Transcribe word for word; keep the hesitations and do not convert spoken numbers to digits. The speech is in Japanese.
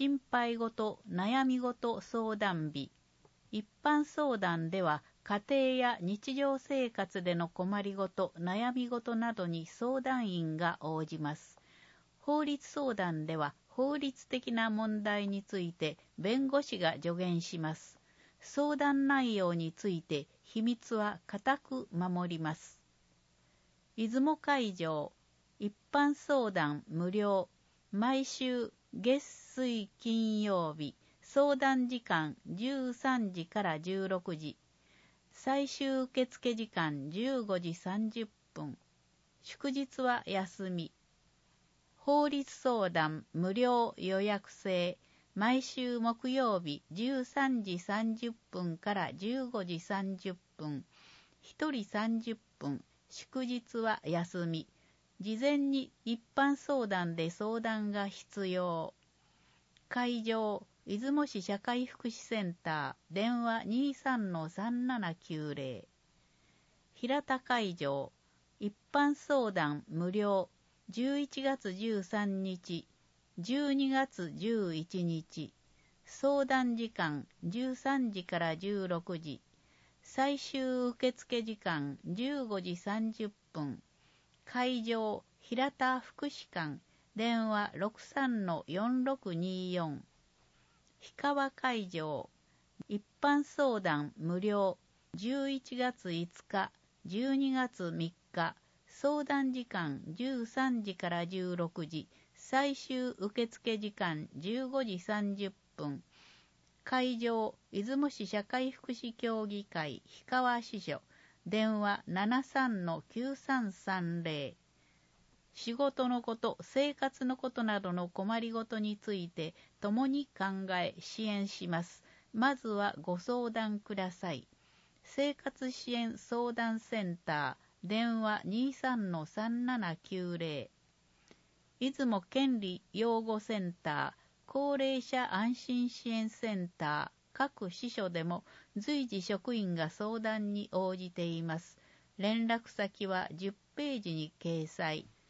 心配事、悩み事相談日。一般相談では、家庭や日常生活での困りごと、悩み事などに相談員が応じます。法律相談では、法律的な問題について弁護士が助言します。相談内容について秘密は固く守ります。出雲会場、一般相談無料、毎週月水金曜日、相談時間じゅうさんじからじゅうろくじ、最終受付時間じゅうごじさんじゅっぷん、祝日は休み。法律相談無料予約制、毎週木曜日じゅうさんじさんじゅっぷんからじゅうごじさんじゅっぷん、ひとりさんじゅっぷん、祝日は休み。事前に一般相談で相談が必要。会場、出雲市社会福祉センター、電話 にじゅうさんのさんななきゅうぜろ。平田会場、一般相談無料、じゅういちがつじゅうさんにち、じゅうにがつじゅういちにち、相談時間じゅうさんじからじゅうろくじ、最終受付時間じゅうごじさんじゅっぷん、会場、平田福祉館、電話 ろくさんのよんろくによん。氷川会場、一般相談無料、じゅういちがついつか、じゅうにがつみっか、相談時間じゅうさんじからじゅうろくじ、最終受付時間じゅうごじさんじゅっぷん、会場、出雲市社会福祉協議会氷川支所、電話 ななさんのきゅうさんさんぜろ。仕事のこと、生活のことなどの困りごとについて共に考え支援します。まずはご相談ください。生活支援相談センター、電話 にじゅうさんのさんななきゅうぜろ。出雲権利養護センター、高齢者安心支援センター、各支所でも随時職員が相談に応じています。連絡先はじゅっページに掲載。